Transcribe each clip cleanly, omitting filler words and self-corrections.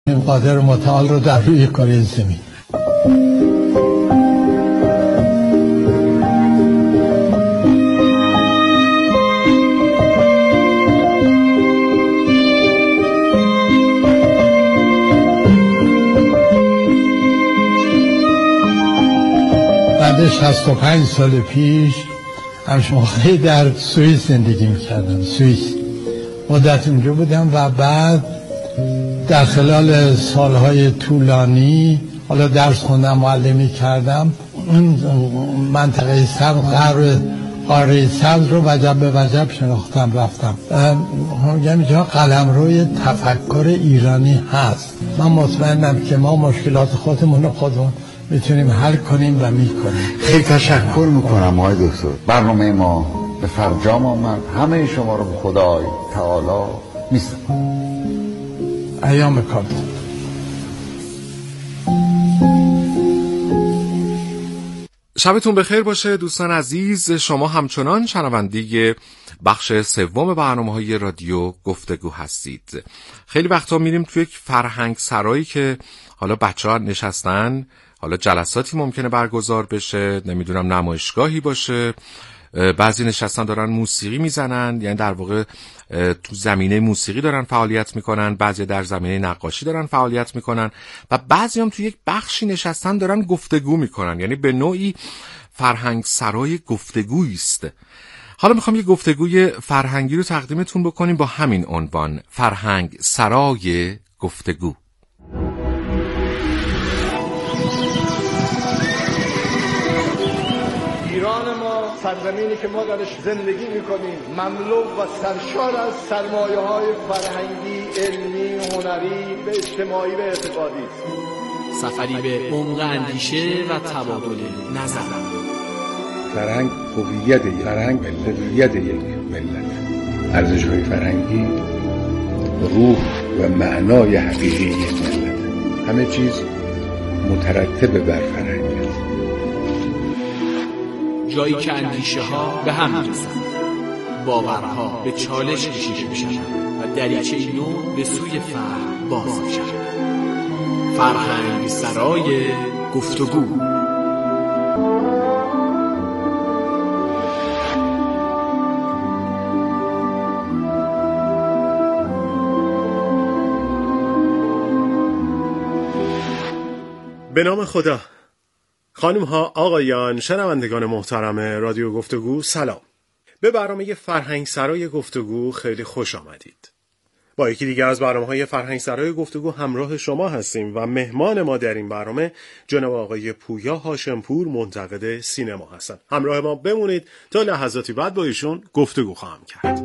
این قادر متعال رو در روی کره زمین. بعد 65 سال پیش همش موقعی در سوئیس زندگی میکردم. سوئیس مدت اونجا بودم و بعد در خلال سالهای طولانی حالا درس خوندم، معلمی کردم. اون منطقه سبز، قاره سبز رو وجب به وجب شناختم، رفتم. میگم اینجا قلمروی تفکر ایرانی هست. من مطمئنم که ما مشکلات خودمون رو خودمون میتونیم حل کنیم و میکنیم. خیلی تشکر میکنم آقای دکتر. برنامه ما به فرجام آمد. همه شما رو به خدای تعالی میسپارم. ایام کار. شبتون بخیر باشه دوستان عزیز. شما همچنان شنونده بخش سوم برنامه‌های رادیو گفتگو هستید. خیلی وقتا میریم توی یک فرهنگ سرایی که حالا بچه‌ها نشستن، حالا جلساتی ممکنه برگزار بشه، نمیدونم نمایشگاهی باشه، بعضی نشستن دارن موسیقی میزنن، یعنی در واقع تو زمینه موسیقی دارن فعالیت میکنن، بعضی در زمینه نقاشی دارن فعالیت میکنن و بعضی هم تو یک بخشی نشستن دارن گفتگو میکنن، یعنی به نوعی فرهنگ سرای گفتگویی است. حالا میخوام یک گفتگوی فرهنگی رو تقدیمتون بکنیم با همین عنوان، فرهنگ سرای گفتگو. ایران ما، سرزمینی که ما درش زندگی میکنیم، مملو و سرشار از سرمایه‌های فرهنگی، علمی، هنری و اجتماعی و اعتقادی است. سفری به عمق اندیشه و تبادل نظر. فرهنگ هویت یک ملت. ارزش‌های فرهنگی روح و معنای حقیقی یک ملت. همه چیز مترتب بر فرهنگ. جایی که اندیشه ها به هم می‌رسند، باورها به چالش کشیده می‌شوند و دریچه نو به سوی فهم باز می‌شود. فرهنگ سرای گفتگو. به نام خدا. خانم ها، آقایان، شنوندگان محترم رادیو گفتگو، سلام. به برنامه فرهنگ سرای گفتگو خیلی خوش آمدید. با یکی دیگه از برنامه‌های فرهنگ سرای گفتگو همراه شما هستیم و مهمان ما در این برنامه جناب آقای پویا هاشمپور، منتقد سینما هستند. همراه ما بمونید تا لحظاتی بعد با ایشون گفتگو خواهم کرد.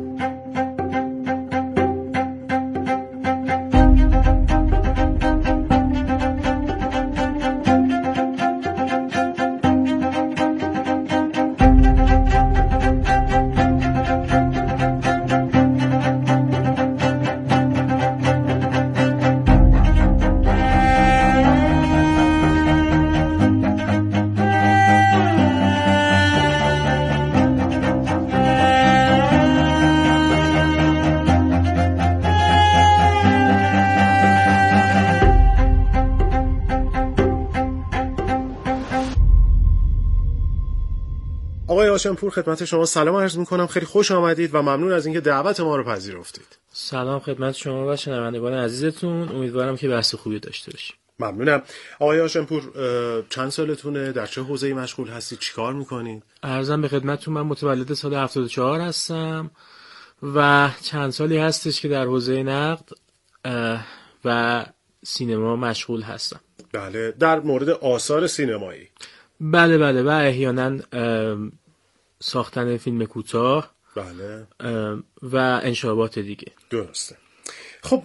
آقای هاشمپور، خدمت شما سلام عرض میکنم. خیلی خوش آمدید و ممنون از اینکه دعوت ما رو پذیرفتید. سلام خدمت شما و شنوندگان عزیزتون. امیدوارم که بحث خوبی داشته باشیم. ممنونم. آقای هاشمپور، چند سالتونه؟ در چه حوزه‌ای مشغول هستید؟ چیکار میکنید؟ عرضم به خدمتتون من متولد سال 74 هستم و چند سالی هستش که در حوزه نقد و سینما مشغول هستم. بله، در مورد آثار سینمایی. بله و احیانا ساختن فیلم کوتاه. بله. و انشابات دیگه. درسته. خب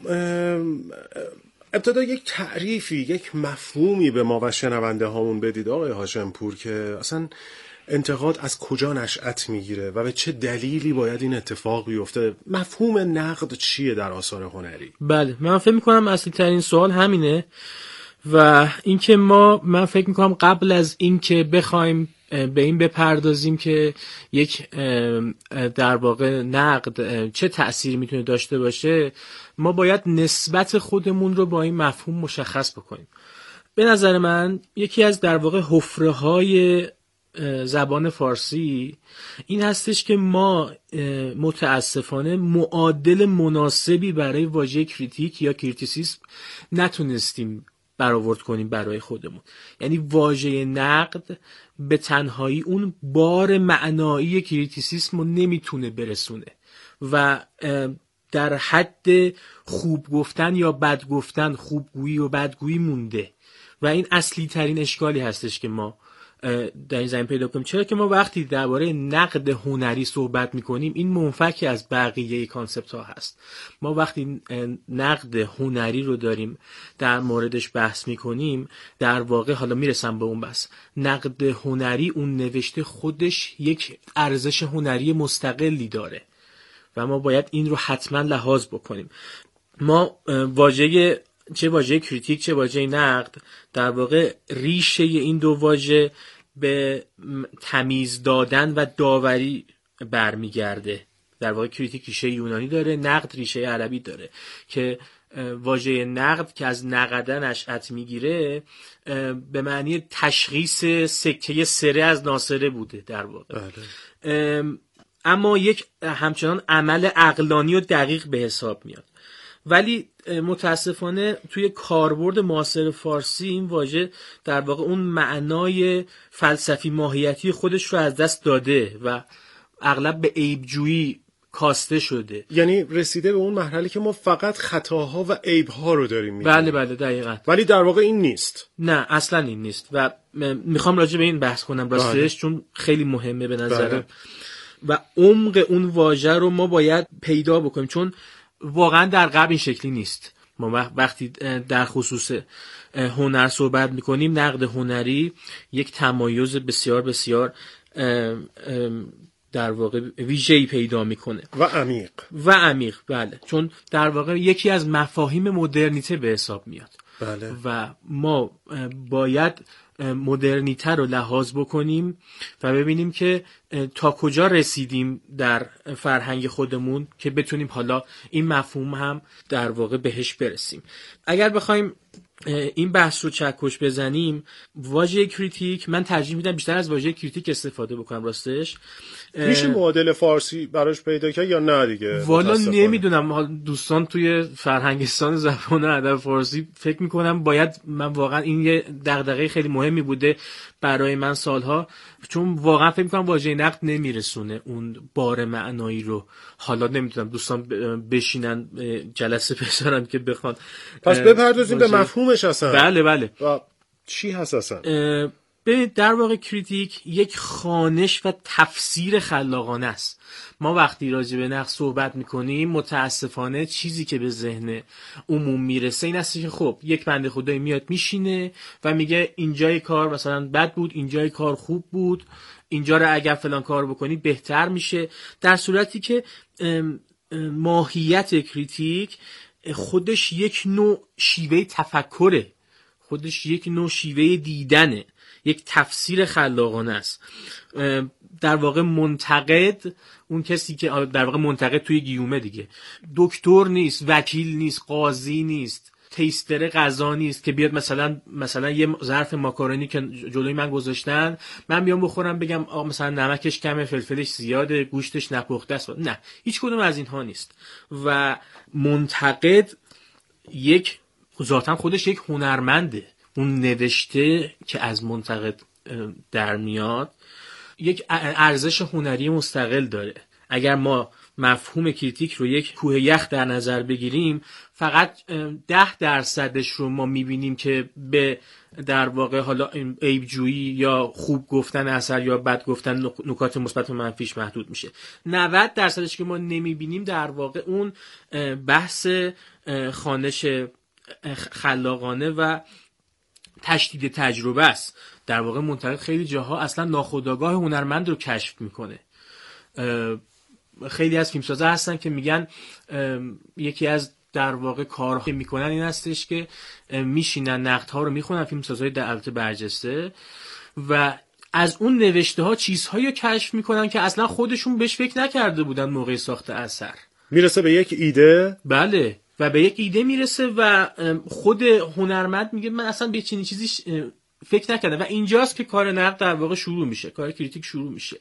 ابتدا یک تعریفی، یک مفهومی به ما و شنونده هامون بدید آقای هاشمپور که اصلا انتقاد از کجا نشأت میگیره و به چه دلیلی باید این اتفاق بیفته. مفهوم نقد چیه در آثار هنری؟ بله، من فکر میکنم اصلی ترین سوال همینه و اینکه من فکر میکنم قبل از اینکه بخوایم به این بپردازیم که یک در واقع نقد چه تأثیری میتونه داشته باشه، ما باید نسبت خودمون رو با این مفهوم مشخص بکنیم. به نظر من یکی از در واقع حفره‌های زبان فارسی این هستش که ما متاسفانه معادل مناسبی برای واژه کریتیک یا کریتیسیسم نتونستیم برآورد کنیم برای خودمون. یعنی واژه نقد به تنهایی اون بار معنایی کریتیسیسم رو نمیتونه برسونه و در حد خوب گفتن یا بد گفتن، خوبگویی و بدگویی مونده و این اصلی ترین اشکالی هستش که ما در این زمین پیدا کنیم. چرا که ما وقتی درباره نقد هنری صحبت میکنیم این منفک از بقیه کانسپت ها هست. ما وقتی نقد هنری رو داریم در موردش بحث میکنیم، در واقع حالا میرسم به اون بحث، نقد هنری اون نوشته خودش یک ارزش هنری مستقلی داره و ما باید این رو حتما لحاظ بکنیم. ما چه واژه کریتیک چه واژه نقد در واقع ریشه این دو واژه به تمیز دادن و داوری برمیگرده. در واقع کریتیک ریشه یونانی داره، نقد ریشه عربی داره که واژه نقد که از نقدن اشعت میگیره به معنی تشخیص سکه سره از ناصره بوده در واقع. اما یک همچنان عمل عقلانی و دقیق به حساب میاد. ولی متاسفانه توی کاربرد معاصر فارسی این واژه در واقع اون معنای فلسفی ماهیتی خودش رو از دست داده و اغلب به عیبجویی کاسته شده. یعنی رسیده به اون مرحله که ما فقط خطاها و عیبها رو داریم میگیم. بله دقیقاً. ولی در واقع این نیست. نه اصلا این نیست و میخوام راجع به این بحث کنم راستش چون خیلی مهمه به نظرم و عمق اون واژه رو ما باید پیدا بکنیم چون واقعا در غرب این شکلی نیست. ما وقتی در خصوص هنر صحبت میکنیم نقد هنری یک تمایز بسیار بسیار در واقع ویژه‌ای پیدا میکنه و عمیق بله، چون در واقع یکی از مفاهیم مدرنیته به حساب میاد. بله. و ما باید مدرنیته رو لحاظ بکنیم و ببینیم که تا کجا رسیدیم در فرهنگ خودمون که بتونیم حالا این مفهوم هم در واقع بهش برسیم. اگر بخوایم این بحث رو چکش بزنیم، واژه کریتیک من ترجیح میدم بیشتر از واژه کریتیک استفاده بکنم راستش. میشه معادل فارسی براش پیدا کرد یا نه دیگه؟ والا نمیدونم، دوستان توی فرهنگستان زبان ادب فارسی فکر میکنم باید، من واقعا این یه دغدغه خیلی مهمی بوده برای من سالها، چون واقعا فکر میکنم واژه نقد نمیرسونه اون بار معنایی رو. حالا نمیدونم دوستان بشینن جلسه بذارن که بخوان. پس بپردازیم به مفهومش اصلا. بله. چی هست اصلا؟ ببینید در واقع کریتیک یک خوانش و تفسیر خلاقانه است. ما وقتی راجع به نقد صحبت میکنیم متاسفانه چیزی که به ذهن عموم میرسه این است که خب یک بنده خدایی میاد میشینه و میگه اینجای کار مثلا بد بود، اینجای کار خوب بود، اینجا رو اگر فلان کار بکنی بهتر میشه، در صورتی که ماهیت کریتیک خودش یک نوع شیوه تفکره، خودش یک نوع شیوه دیدنه، یک تفسیر خلاقانه است. در واقع منتقد، اون کسی که در واقع منتقد توی گیومه دیگه، دکتر نیست، وکیل نیست، قاضی نیست، تیستر غذا نیست که بیاد مثلا یه ظرف ماکارونی که جلوی من گذاشتن من بیام بخورم بگم آقا مثلا نمکش کمه، فلفلش زیاده، گوشتش نپخته است. نه، هیچ کدوم از اینها نیست. و منتقد یک ذاتاً خودش یک هنرمنده. اون نوشته که از منتقد در میاد یک ارزش هنری مستقل داره. اگر مفهوم کریتیک رو یک کوه یخ در نظر بگیریم، فقط 10% رو ما میبینیم که به در واقع حالا عیبجویی یا خوب گفتن اثر یا بد گفتن نکات مثبت و منفیش محدود میشه. 90% که ما نمیبینیم در واقع اون بحث خوانش خلاقانه و تشدید تجربه است. در واقع منتقد خیلی جاها اصلا ناخودآگاه هنرمند رو کشف میکنه. خیلی از فیلمسازا هستن که میگن یکی از در واقع کارها که میکنن این هستش که میشینن نقدها رو میخونن، فیلمسازای البته برجسته، و از اون نوشته ها چیزهایی کشف میکنن که اصلا خودشون بهش فکر نکرده بودن موقع ساخت اثر. میرسه به یک ایده. بله، و به یک ایده میرسه و خود هنرمند میگه من اصلا به چنین چیزی فکر نکردم و اینجاست که کار نقد در واقع شروع میشه، کار کریتیک شروع میشه.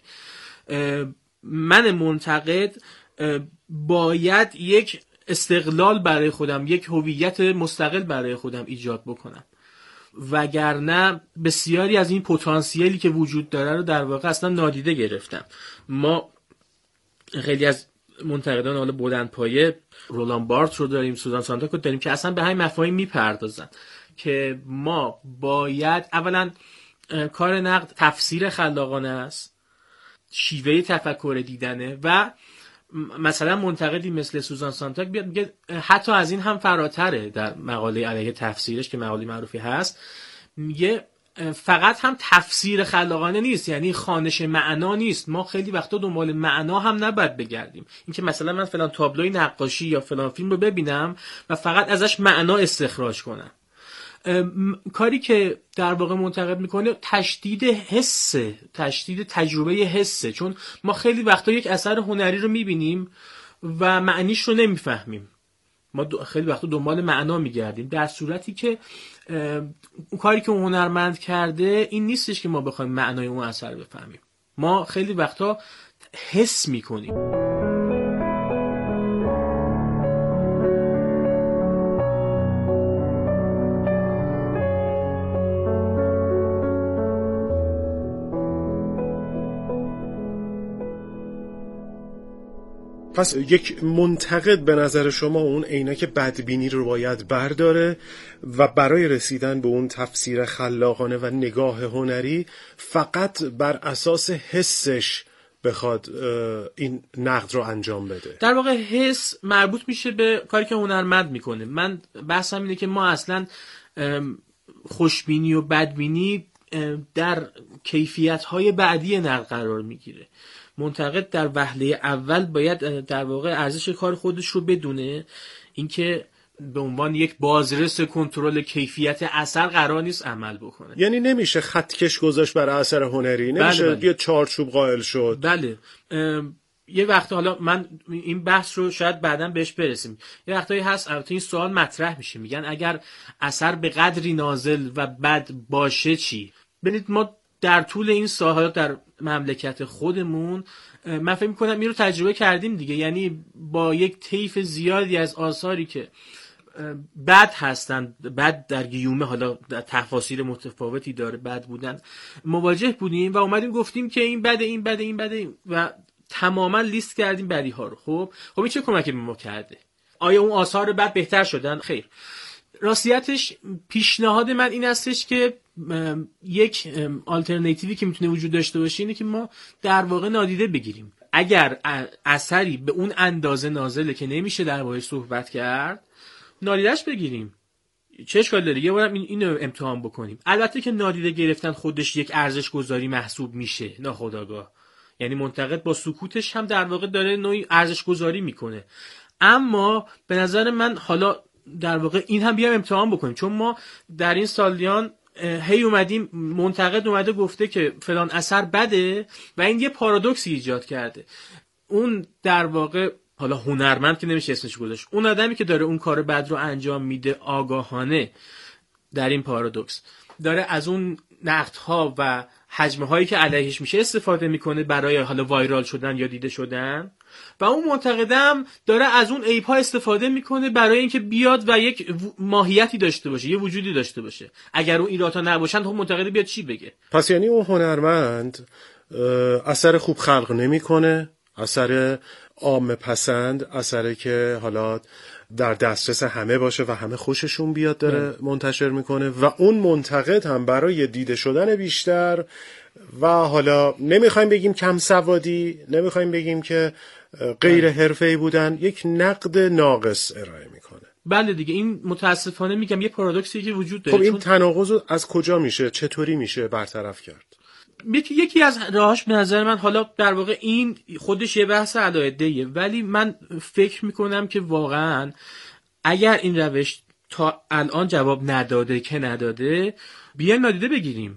من منتقد باید یک استقلال برای خودم، یک هویت مستقل برای خودم ایجاد بکنم، وگرنه بسیاری از این پتانسیلی که وجود داره رو در واقع اصلا نادیده گرفتم. ما خیلی از منتقدان حالا بلندپایه، رولان بارت رو داریم، سوزان سانتاک رو داریم که اصلا به همین مفاهیم میپردازن که ما باید اولا کار نقد تفسیر خلاقانه است، شیوه تفکر دیدنه و مثلا منتقدی مثل سوزان سانتاک بیاد میگه حتی از این هم فراتره در مقاله علیه تفسیرش که مقاله معروفی هست، میگه فقط هم تفسیر خلاقانه نیست، یعنی خوانش معنا نیست، ما خیلی وقتا دنبال معنا هم نباید بگردیم. اینکه مثلا من فلان تابلوی نقاشی یا فلان فیلم رو ببینم و فقط ازش معنا استخراج کنم. کاری که در واقع منتقد میکنه تشدید حسه، تشدید تجربه حسه، چون ما خیلی وقتا یک اثر هنری رو میبینیم و معنیش رو نمیفهمیم، ما خیلی وقتا دنبال معنا میگردیم، در صورتی که اون کاری که اون هنرمند کرده این نیستش که ما بخوایم معنای اون اثر بفهمیم، ما خیلی وقتا حس میکنیم. پس یک منتقد به نظر شما اون عینک بدبینی رو باید برداره و برای رسیدن به اون تفسیر خلاقانه و نگاه هنری فقط بر اساس حسش بخواد این نقد رو انجام بده. در واقع حس مربوط میشه به کاری که هنرمند میکنه. من بحثم اینه که ما اصلا خوشبینی و بدبینی در کیفیت‌های بعدی نقد قرار میگیره. منتقد در وهله اول باید در واقع ارزش کار خودش رو بدونه، اینکه به عنوان یک بازرس کنترل کیفیت اثر قرار نیست عمل بکنه. یعنی نمیشه خطکش گذاشت بر اثر هنری، نمیشه یه چارچوب قائل شد. بله. یه وقت حالا من این بحث رو شاید بعداً بهش برسیم، یه وقتایی هست البته این سوال مطرح میشه، میگن اگر اثر به قدری نازل و بد باشه چی؟ ببینید ما در طول این سال‌ها در مملکت خودمون من فکر می‌کنم این رو تجربه کردیم دیگه، یعنی با یک طیف زیادی از آثاری که بد هستن، بد در گیومه، حالا در تفاسیر متفاوتی داره بد بودن، مواجه بودیم و اومدیم گفتیم که این بده، این بده، این بده و تماما لیست کردیم بدی‌ها رو. خب این چه کمکی به ما کرده؟ آیا اون آثار بد بهتر شدن؟ خیر. راستیتش پیشنهاد من این هستش که یک آلترناتیوی که میتونه وجود داشته باشه اینه که ما در واقع نادیده بگیریم اگر اثری به اون اندازه نازله که نمیشه در واقع صحبت کرد، نادیدهش بگیریم. چه اشکال داره؟ یه بارم اینو امتحان بکنیم. البته که نادیده گرفتن خودش یک ارزش گذاری محسوب میشه ناخودآگاه، یعنی منتقد با سکوتش هم در واقع داره نوعی ارزش گذاری میکنه، اما به نظر من حالا در واقع این هم بیام امتحان بکنیم، چون ما در این سالیان هی اومدیم منتقد اومده گفته که فلان اثر بده و این یه پارادوکسی ایجاد کرده. اون در واقع حالا هنرمند که نمیشه اسمش گذاشت، اون آدمی که داره اون کار بد رو انجام میده آگاهانه در این پارادوکس داره از اون نقدها و حجمه هایی که علیهش میشه استفاده میکنه برای حالا وایرال شدن یا دیده شدن، و اون منتقدم داره از اون عیب ها استفاده میکنه برای اینکه بیاد و یک ماهیتی داشته باشه، یه وجودی داشته باشه. اگر اون ایرادها نباشن خب منتقد بیاد چی بگه؟ پس یعنی اون هنرمند اثر خوب خلق نمیکنه، اثر عام پسند، اثری که حالا در دسترس همه باشه و همه خوششون بیاد داره منتشر میکنه، و اون منتقد هم برای دیده شدن بیشتر و حالا نمیخوایم بگیم کم سوادی، نمیخوایم بگیم که غیر حرفه‌ای بودن، یک نقد ناقص ارائه میکنه. بله دیگه، این متاسفانه میگم یه پارادوکسی که وجود داره. خب این تناقض از کجا میشه، چطوری میشه برطرف کرد؟ یکی از راهاش به نظر من، حالا در واقع این خودش یه بحث علاهه‌ایه، ولی من فکر میکنم که واقعا اگر این روش تا الان جواب نداده که نداده، بیایم نادیده بگیریم.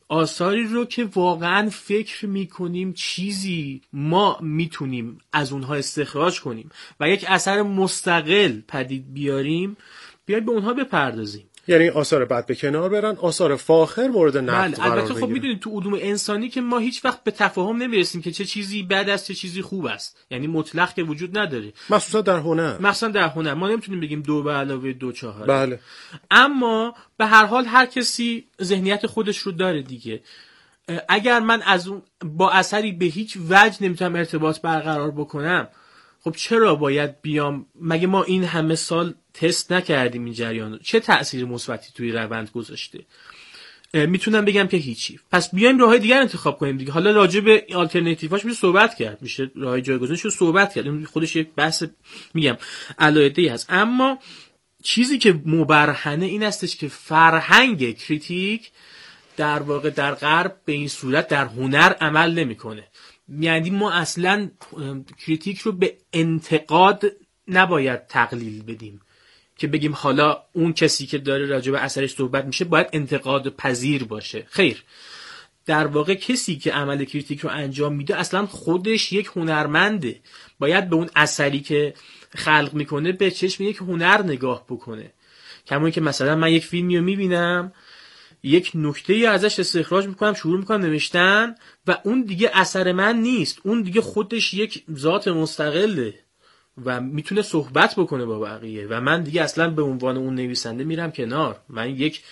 آثاری رو که واقعا فکر میکنیم چیزی ما میتونیم از اونها استخراج کنیم و یک اثر مستقل پدید بیاریم، بیایم به اونها بپردازیم. یعنی آثار بد به کنار برن، آثار فاخر مورد نقد قرار البته خب میدونید تو علوم انسانی که ما هیچ وقت به تفاهم نمیرسیم که چه چیزی بد است چه چیزی خوب است، یعنی مطلق که وجود نداره، مخصوصا در هنر ما نمیتونیم بگیم 2 به علاوه 2 4. بله. اما به هر حال هر کسی ذهنیت خودش رو داره دیگه. اگر من از اون با اثری به هیچ وجه نمیتونم ارتباط برقرار بکنم، خب چرا باید بیام؟ مگه ما این همه سال تست نکردیم این جریان رو؟ چه تأثیر مثبتی توی روند گذاشته؟ میتونم بگم که هیچی. پس بیایم راههای دیگر انتخاب کنیم دیگه. حالا راجع به آلترناتیوهاش میشه صحبت کرد، میشه راههای جایگزینش رو صحبت کرد، این خودش یک بحث میگم علایقه‌ای هست. اما چیزی که مبرهنه این استش که فرهنگ کریتیک در واقع در غرب به این صورت در هنر عمل نمیکنه. یعنی ما اصلا کریتیک رو به انتقاد نباید تقلیل بدیم که بگیم حالا اون کسی که داره راجع به اثرش صحبت میشه باید انتقاد پذیر باشه. خیر، در واقع کسی که عمل کریتیک رو انجام میده اصلا خودش یک هنرمنده، باید به اون اثری که خلق میکنه به چشم یک هنر نگاه بکنه. کما که مثلا من یک فیلمی رو میبینم، یک نکته‌ای ازش استخراج میکنم، شروع میکنم نوشتن و اون دیگه اثر من نیست، اون دیگه خودش یک ذات مستقله و میتونه صحبت بکنه با بقیه و من دیگه اصلا به عنوان اون نویسنده میرم کنار. من یک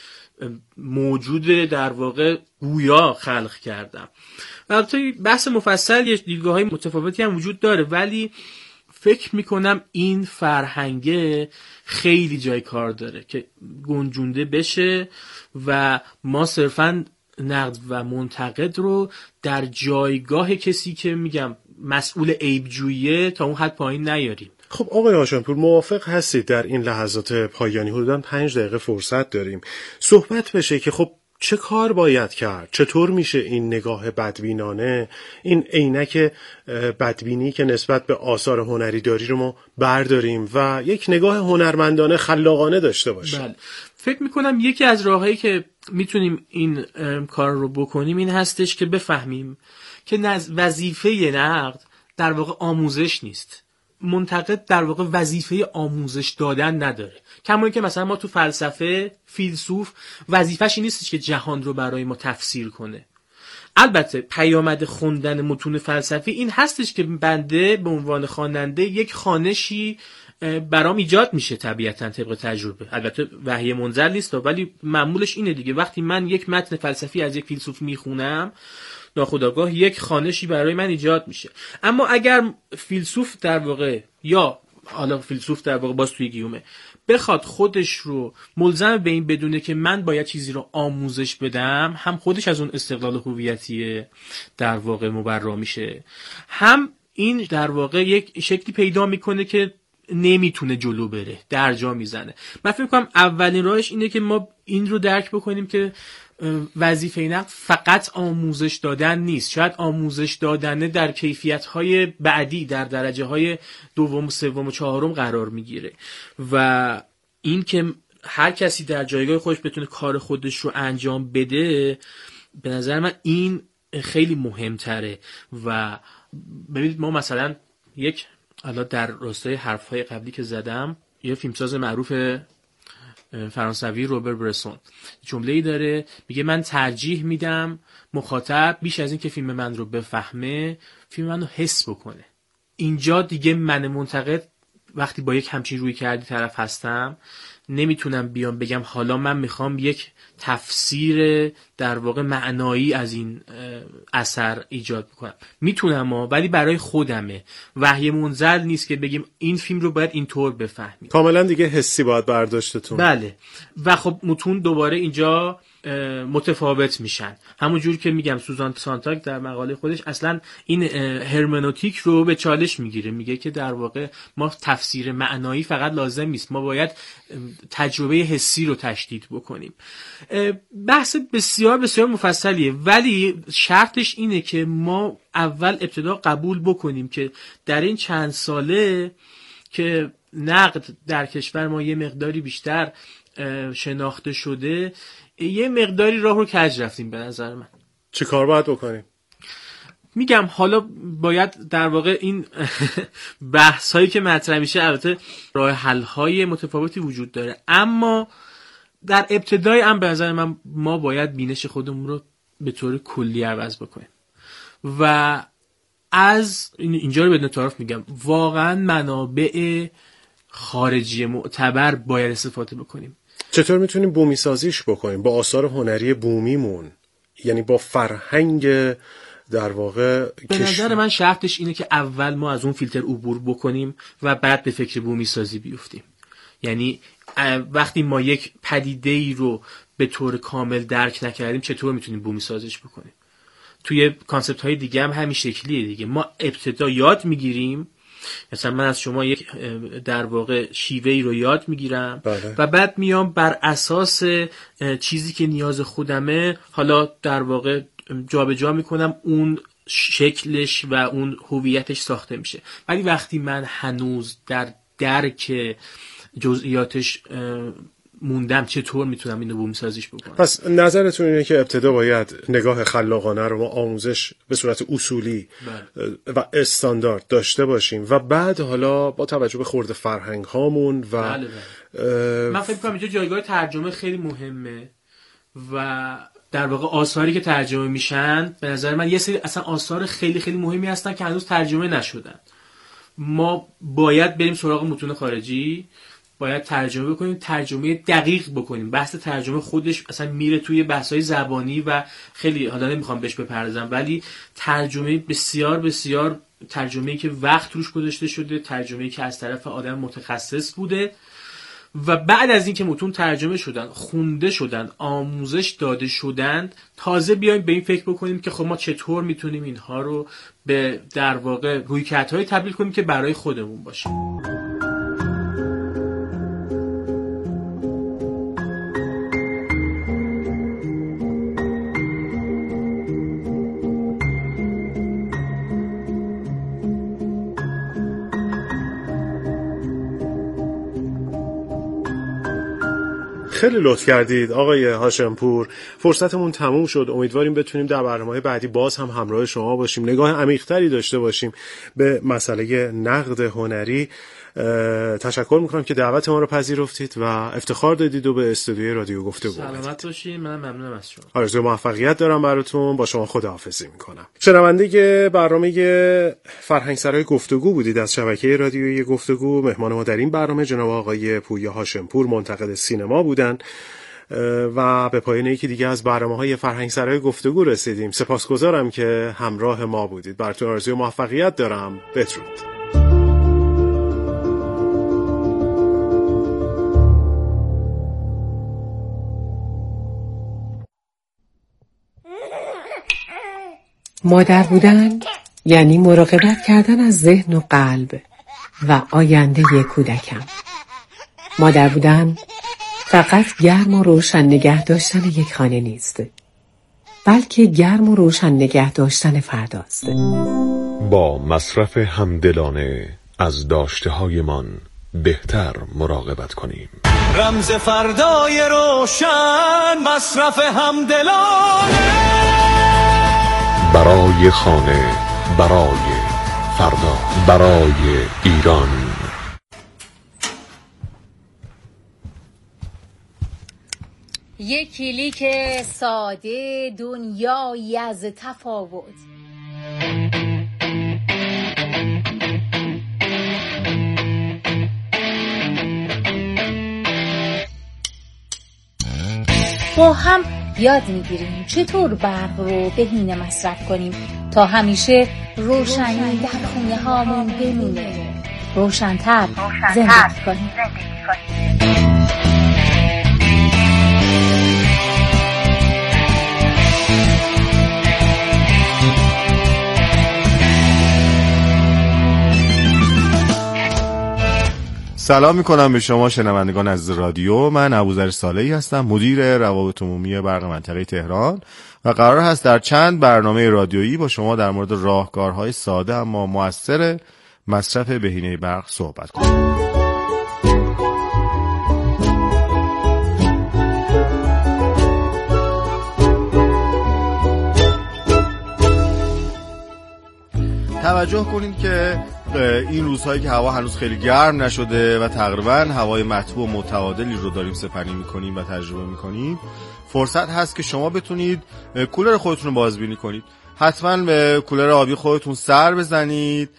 موجود در واقع گویا خلق کردم. البته بحث مفصل یک دیدگاه‌های متفاوتی هم وجود داره، ولی فکر میکنم این فرهنگه خیلی جای کار داره که گنجونده بشه و ما صرفاً نقد و منتقد رو در جایگاه کسی که میگم مسئول عیبجویی تا اون حد پایین نیاریم. خب آقای هاشمپور، موافق هستید در این لحظات پایانی حدوداً 5 دقیقه فرصت داریم صحبت بشه که خب چه کار باید کرد؟ چطور میشه این نگاه بدبینانه، این عینک بدبینی که نسبت به آثار هنری داری رو ما برداریم و یک نگاه هنرمندانه خلاقانه داشته باشیم؟ بله. فکر میکنم یکی از راهایی که میتونیم این کار رو بکنیم این هستش که بفهمیم که وظیفه نقد در واقع آموزش نیست. منتقد در واقع وظیفه آموزش دادن نداره. کما که مثلا ما تو فلسفه فیلسوف وظیفه‌ش این نیستش که جهان رو برای ما تفسیر کنه. البته پیامد خوندن متون فلسفی این هستش که بنده به عنوان خواننده یک خوانشی برام ایجاد میشه طبیعتاً طبق تجربه. البته وحی منزل نیست ولی معمولش اینه دیگه. وقتی من یک متن فلسفی از یک فیلسوف میخونم ناخودآگاه یک خوانشی برای من ایجاد میشه. اما اگر فیلسوف در واقع یا حالا فیلسوف در واقع باز توی گیومه بخواد خودش رو ملزم به این بدونه که من باید چیزی رو آموزش بدم، هم خودش از اون استقلال هویتی در واقع مبرا میشه، هم این در واقع یک شکلی پیدا میکنه که نمیتونه جلو بره، درجا میزنه. من فکر میکنم اولین راهش اینه که ما این رو درک بکنیم که وظیفه نقد فقط آموزش دادن نیست. شاید آموزش دادنه در کیفیت‌های بعدی در درجه‌های دوم و سوم و چهارم قرار میگیره و این که هر کسی در جایگاه خودش بتونه کار خودش رو انجام بده، به نظر من این خیلی مهمتره. و ببینید ما مثلا یک حالا در راستای حرف‌های قبلی که زدم، یه فیلمساز معروف فرانسوی روبر برسون جمله‌ای داره میگه من ترجیح میدم مخاطب بیش از این که فیلم من رو بفهمه فیلم من رو حس بکنه. اینجا دیگه من منتقد وقتی با یک همچین روی کردی طرف هستم نمیتونم بیام بگم حالا من میخوام یک تفسیر در واقع معنایی از این اثر ایجاد بکنم. میتونم ولی برای خودمه. وحی منزل نیست که بگیم این فیلم رو باید اینطور بفهمیم. کاملا دیگه حسی باید برداشتتون. بله. و خب متون دوباره اینجا متفاوت میشن. همون جور که میگم سوزان سانتاگ در مقاله خودش اصلا این هرمنوتیک رو به چالش میگیره، میگه که در واقع ما تفسیر معنایی فقط لازم نیست، ما باید تجربه حسی رو تشدید بکنیم. بحث بسیار بسیار مفصلیه ولی شرطش اینه که ما اول ابتدا قبول بکنیم که در این چند ساله که نقد در کشور ما یه مقداری بیشتر شناخته شده، یه مقداری راه رو کج رفتیم به نظر من. چه کار باید بکنیم؟ میگم حالا باید در واقع این بحث هایی که مطرح میشه، البته راه حل های متفاوتی وجود داره، اما در ابتدای هم به نظر من ما باید بینش خودمون رو به طور کلی عوض بکنیم و از اینجا رو بدون تعارف میگم واقعا منابع خارجی معتبر باید استفاده بکنیم. چطور میتونیم بومی سازیش بکنیم؟ با آثار هنری بومیمون، یعنی با فرهنگ در واقع. به نظر من شرطش اینه که اول ما از اون فیلتر عبور بکنیم و بعد به فکر بومی سازی بیفتیم. یعنی وقتی ما یک پدیده‌ای رو به طور کامل درک نکردیم چطور میتونیم بومی سازیش بکنیم؟ توی کانسپت های دیگه هم همین شکلیه دیگه. ما ابتدا یاد میگیریم، مثلا من از شما یک در واقع شیوهی رو یاد میگیرم و بعد میام بر اساس چیزی که نیاز خودمه حالا در واقع جابجا میکنم، اون شکلش و اون هویتش ساخته میشه. ولی وقتی من هنوز در درک جزئیاتش موندم چطور میتونم اینو بومی سازیش بکنم؟ پس نظرتون اینه که ابتدا باید نگاه خلاقانه رو ما آموزش به صورت اصولی و استاندارد داشته باشیم و بعد حالا با توجه به خورد فرهنگ هامون و من فکر کنم اینجا جایگاه ترجمه خیلی مهمه و در واقع آثاری که ترجمه میشن به نظر من یه سری اصلا آثار خیلی خیلی مهمی هستن که هنوز ترجمه نشدن. ما باید بریم سراغ متون خارجی، باید ترجمه بکنیم، ترجمه دقیق بکنیم. بحث ترجمه خودش اصلا میره توی بحث‌های زبانی و خیلی حالا نمیخوام بهش بپردازم، ولی ترجمه بسیار بسیار ترجمه‌ای که وقت روش گذاشته شده، ترجمه‌ای که از طرف آدم متخصص بوده و بعد از اینکه متون ترجمه شدن، خونده شدن، آموزش داده شدن، تازه بیایم به این فکر بکنیم که خب ما چطور میتونیم اینها رو به در واقع رویکردهای تبدیل کنیم که برای خودمون باشه. خیلی لطف کردید آقای هاشمپور. فرصتمون تموم شد. امیدواریم بتونیم در برنامه‌های بعدی باز هم همراه شما باشیم، نگاه عمیق‌تری داشته باشیم به مسئله نقد هنری. تشکر میکنم که دعوت ما رو پذیرفتید و افتخار دادید و به استودیوی رادیو گفتگو سلامت باشید. من ممنونم از شما. آرزوی موفقیت دارم براتون. با شما خداحافظی میکنم. شنونده برنامه فرهنگسرای گفتگو بودید از شبکه رادیویی گفتگو. مهمان ما در این برنامه جناب آقای پویا هاشمپور، منتقد سینما بودن و به پایان یکی دیگه از برنامه‌های فرهنگسرای گفتگو رسیدیم. سپاسگزارم که همراه ما بودید. براتون آرزوی موفقیت دارم. بدرود. مادر بودن یعنی مراقبت کردن از ذهن و قلب و آینده کودکم. مادر بودن فقط گرم و روشن نگه داشتن یک خانه نیست، بلکه گرم و روشن نگه داشتن فرداست. با مصرف همدلانه از داشته‌هایمان بهتر مراقبت کنیم. رمز فردای روشن، مصرف همدلانه برای خانه، برای فردا، برای ایران. یک کلیک ساده، دنیایی از تفاوت. با هم یاد میگیریم چطور برق رو بهینه مصرف کنیم تا همیشه روشنی در خونه هامون بمونه، روشن‌تر زندگی کنیم. سلام میکنم به شما شنوندگان از رادیو. من ابوذر صالحی هستم، مدیر روابط عمومی برق منطقه تهران و قرار هست در چند برنامه رادیویی با شما در مورد راهکارهای ساده اما مؤثر مصرف بهینه برق صحبت کنیم. توجه کنید که این روزهایی که هوا هنوز خیلی گرم نشده و تقریبا هوای مطبوع و متعادلی رو داریم سپری میکنیم و تجربه میکنیم، فرصت هست که شما بتونید کولر خودتون رو بازبینی کنید. حتما به کولر آبی خودتون سر بزنید.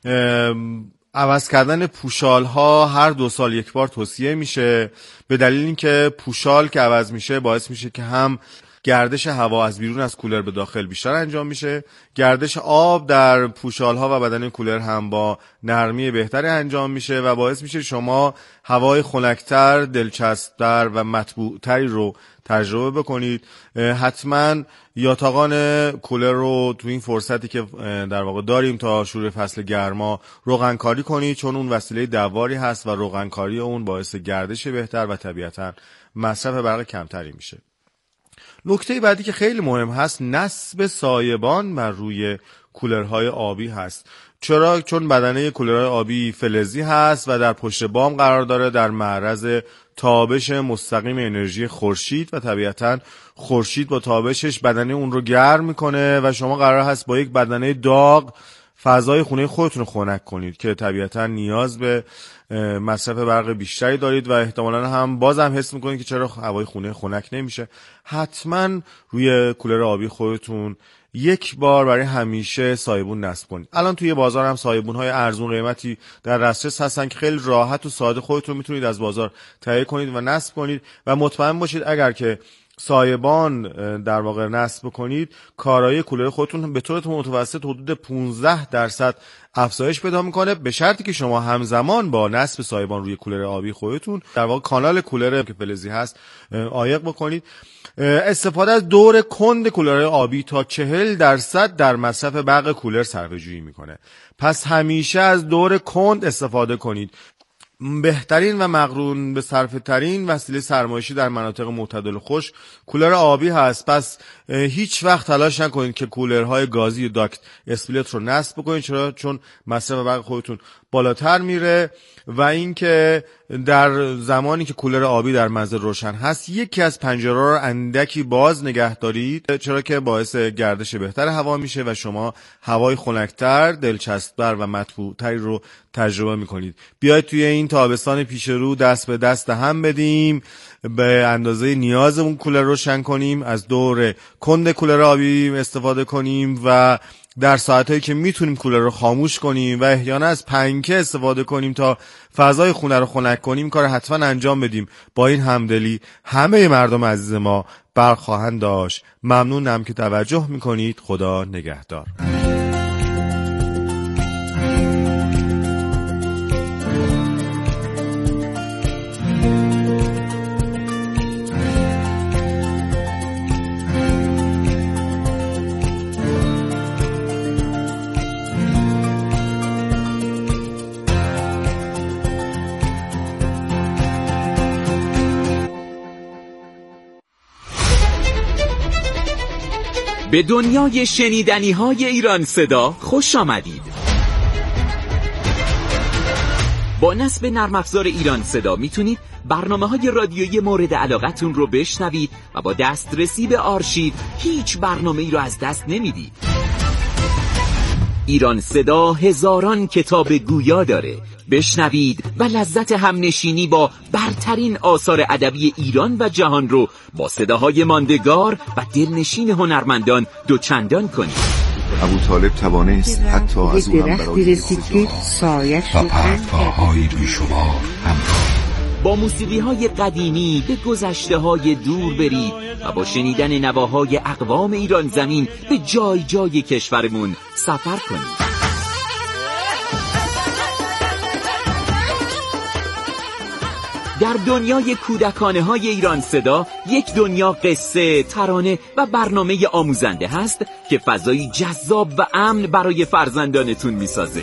عوض کردن پوشال ها هر 2 سال یک بار توصیه میشه، به دلیل اینکه پوشال که عوض میشه باعث میشه که هم گردش هوا از بیرون از کولر به داخل بیشتر انجام میشه، گردش آب در پوشال ها و بدن کولر هم با نرمی بهتری انجام میشه و باعث میشه شما هوای خنک‌تر، دلچسب‌تر و مطبوع‌تری رو تجربه بکنید. حتما یاتاقان کولر رو تو این فرصتی که در واقع داریم تا شروع فصل گرما روغنکاری کنید، چون اون وسیله دواری هست و روغنکاری اون باعث گردش بهتر و طبیعتاً مصرف برق کمتری میشه. نکته بعدی که خیلی مهم هست نصب سایبان بر روی کولرهای آبی هست. چرا؟ چون بدنه کولرهای آبی فلزی هست و در پشت بام قرار داره، در معرض تابش مستقیم انرژی خورشید و طبیعتاً خورشید با تابشش بدنه اون رو گرم میکنه و شما قرار هست با یک بدنه داغ فضای خونه خودتون رو خنک کنید که طبیعتاً نیاز به مصرف برق بیشتری دارید و احتمالاً هم بازم حس میکنید که چرا هوای خونه خنک نمیشه. حتما روی کولر آبی خودتون یک بار برای همیشه سایبون نصب کنید. الان توی بازار هم سایبون‌های ارزون قیمتی در دسترس هستن که خیلی راحت و ساده خودتون میتونید از بازار تهیه کنید و نصب کنید و مطمئن باشید اگر که سایبان در واقع نصب کنید کارایی کولر خودتون به طور متوسط حدود 15% افزایش پیدا میکنه، به شرطی که شما همزمان با نصب سایبان روی کولر آبی خودتون در واقع کانال کولر که فلزی هست عایق بکنید. استفاده از دور کند کولر آبی تا 40% در مصرف برق کولر صرفه‌جویی میکنه. پس همیشه از دور کند استفاده کنید. بهترین و مقرون به صرفه ترین وسیله سرمایشی در مناطق معتدل و خشک کولر آبی هست. پس هیچ وقت تلاش نکنید که کولرهای گازی و داکت اسپلیت رو نصب بکنید، چرا؟ چون مصرف برق خودتون بالاتر میره و اینکه در زمانی که کولر آبی در منزل روشن هست یکی از پنجره رو اندکی باز نگه دارید، چرا که باعث گردش بهتر هوا میشه و شما هوای خنک‌تر، دلچسب‌تر و مطبوع‌تری رو تجربه میکنید. بیایید توی این تابستان پیش رو دست به دست هم بدیم، به اندازه نیازمون کولر روشن کنیم، از دور کند کولر آبی استفاده کنیم و در ساعتایی که میتونیم کولر رو خاموش کنیم و احیانا از پنکه استفاده کنیم تا فضای خونه رو خنک کنیم، کار حتما انجام بدیم. با این همدلی همه مردم عزیز ما برق خواهند داشت. ممنونم که توجه میکنید. خدا نگهدار. به دنیای شنیدنی های ایران صدا خوش آمدید. با نصب نرم افزار ایران صدا میتونید برنامه‌های رادیویی مورد علاقتون رو بشنوید و با دسترسی به آرشیو هیچ برنامه‌ای رو از دست نمیدید. ایران صدا هزاران کتاب گویا داره. بشنوید و لذت همنشینی با برترین آثار ادبی ایران و جهان رو با صداهای ماندگار و دلنشین هنرمندان دوچندان کنید. ابوطالب توانست حتی از او هم برای سایش و پرتگاه‌های بیشمار همراه. با موسیقی‌های قدیمی به گذشته‌های دور برید و با شنیدن نواهای اقوام ایران زمین به جای جای کشورمون سفر کنید. در دنیای کودکانه‌های ایران صدا یک دنیا قصه، ترانه و برنامه آموزنده هست که فضایی جذاب و امن برای فرزندانتون میسازه.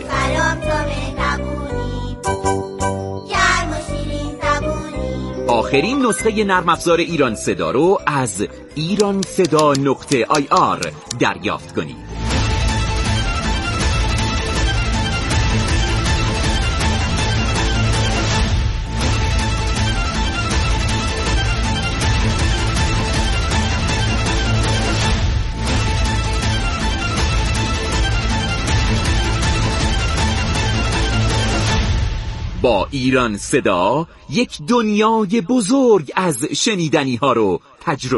آخرین نسخه نرم افزار ایران صدا رو از iranseda.ir دریافت کنید. با ایران صدا یک دنیای بزرگ از شنیدنی ها رو تجربه